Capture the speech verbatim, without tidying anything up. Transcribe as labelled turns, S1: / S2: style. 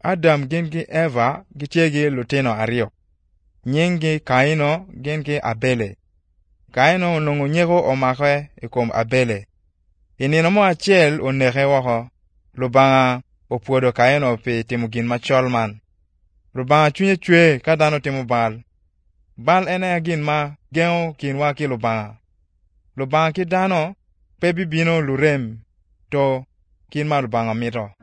S1: Adam gin gi Eva gitye gi lutino aryo. Nying-gi Kaino gin gi Abele. Kaino onwongo nyeko omake i kom Abele. I nino mo acel oneke woko. Lubanga opwodo Kaino pi timo gin macol man. Lubanga cwinye cwe ka dano timo bal. Bal ene gin ma geng'o kinwa ki Lubanga. Lubanga ki dano pe bibino lurem to kin ma Lubanga mito.